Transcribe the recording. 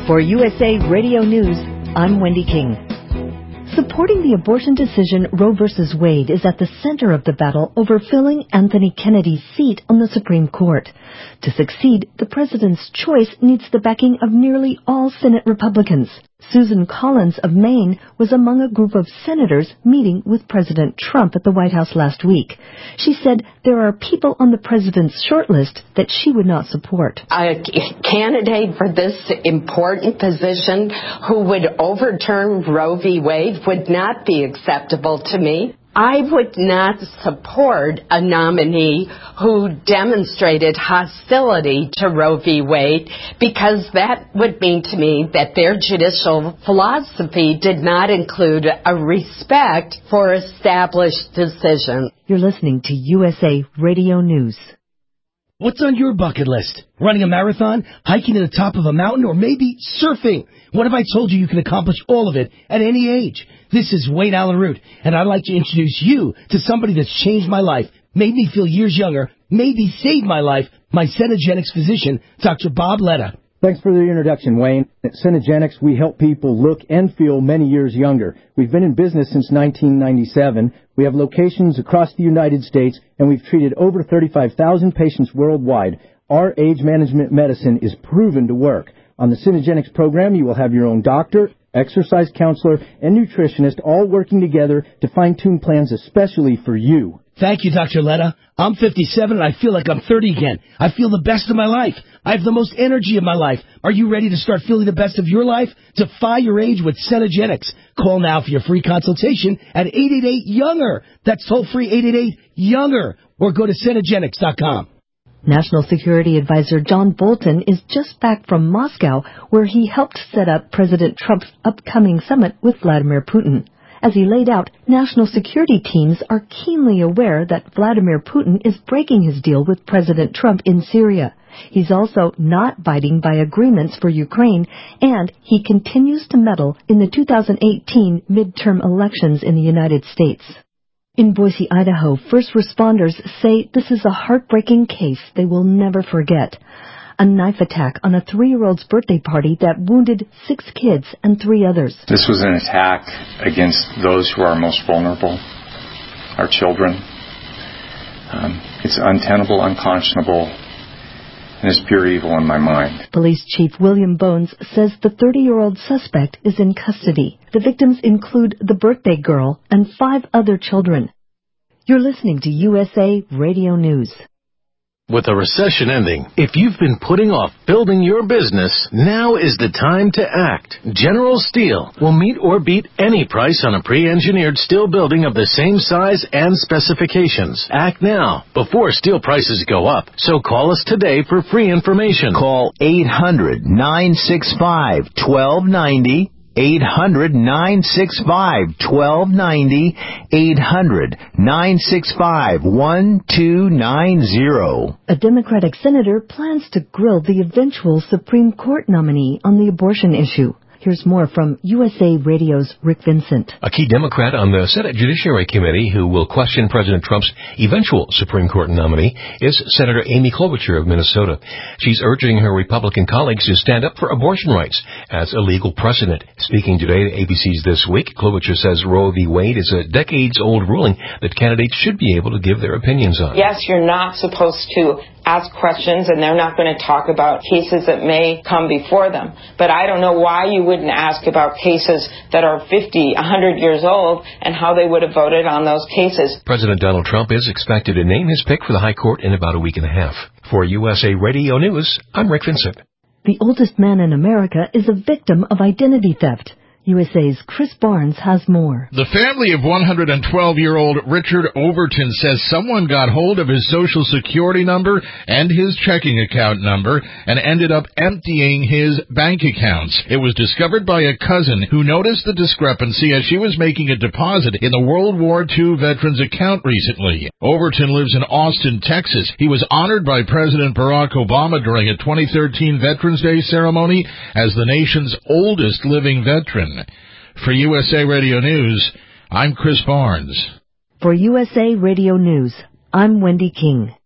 For USA Radio News, I'm Wendy King. Supporting the abortion decision Roe v. Wade is at the center of the battle over filling Anthony Kennedy's seat on the Supreme Court. To succeed, the president's choice needs the backing of nearly all Senate Republicans. Susan Collins of Maine was among a group of senators meeting with President Trump at the White House last week. She said there are people on the president's shortlist that she would not support. A candidate for this important position who would overturn Roe v. Wade would not be acceptable to me. I would not support a nominee who demonstrated hostility to Roe v. Wade because that would mean to me that their judicial philosophy did not include a respect for established decisions. You're listening to USA Radio News. What's on your bucket list? Running a marathon, hiking to the top of a mountain, or maybe surfing? What if I told you can accomplish all of it at any age? This is Wayne Allen Root, and I'd like to introduce you to somebody that's changed my life, made me feel years younger, maybe saved my life, my Cenegenics physician, Dr. Bob Letta. Thanks for the introduction, Wayne. At Cenegenics, we help people look and feel many years younger. We've been in business since 1997. We have locations across the United States, and we've treated over 35,000 patients worldwide. Our age management medicine is proven to work. On the Cenegenics program, you will have your own doctor, exercise counselor, and nutritionist all working together to fine-tune plans especially for you. Thank you, Dr. Letta. I'm 57 and I feel like I'm 30 again. I feel the best of my life. I have the most energy of my life. Are you ready to start feeling the best of your life? Defy your age with Cenegenics. Call now for your free consultation at 888-YOUNGER. That's toll-free 888-YOUNGER. Or go to Cenegenics.com. National Security Advisor John Bolton is just back from Moscow, where he helped set up President Trump's upcoming summit with Vladimir Putin. As he laid out, national security teams are keenly aware that Vladimir Putin is breaking his deal with President Trump in Syria. He's also not abiding by agreements for Ukraine, and he continues to meddle in the 2018 midterm elections in the United States. In Boise, Idaho, first responders say this is a heartbreaking case they will never forget. A knife attack on a 3-year-old's birthday party that wounded 6 kids and 3 others. This was an attack against those who are most vulnerable, our children. It's untenable, unconscionable, and it's pure evil in my mind. Police Chief William Bones says the 30-year-old suspect is in custody. The victims include the birthday girl and 5 other children. You're listening to USA Radio News. With a recession ending, if you've been putting off building your business, now is the time to act. General Steel will meet or beat any price on a pre-engineered steel building of the same size and specifications. Act now, before steel prices go up. So call us today for free information. Call 800-965-1290. 800-965-1290, 800-965-1290. A Democratic senator plans to grill the eventual Supreme Court nominee on the abortion issue. Here's more from USA Radio's Rick Vincent. A key Democrat on the Senate Judiciary Committee who will question President Trump's eventual Supreme Court nominee is Senator Amy Klobuchar of Minnesota. She's urging her Republican colleagues to stand up for abortion rights as a legal precedent. Speaking today to ABC's This Week, Klobuchar says Roe v. Wade is a decades-old ruling that candidates should be able to give their opinions on. Yes, you're not supposed to ask questions, and they're not going to talk about cases that may come before them. But I don't know why you wouldn't ask about cases that are 50, 100 years old and how they would have voted on those cases. President Donald Trump is expected to name his pick for the High Court in about a week and a half. For USA Radio News, I'm Rick Vincent. The oldest man in America is a victim of identity theft. USA's Chris Barnes has more. The family of 112-year-old Richard Overton says someone got hold of his Social Security number and his checking account number and ended up emptying his bank accounts. It was discovered by a cousin who noticed the discrepancy as she was making a deposit in the World War II veteran's account recently. Overton lives in Austin, Texas. He was honored by President Barack Obama during a 2013 Veterans Day ceremony as the nation's oldest living veteran. For USA Radio News, I'm Chris Barnes. For USA Radio News, I'm Wendy King.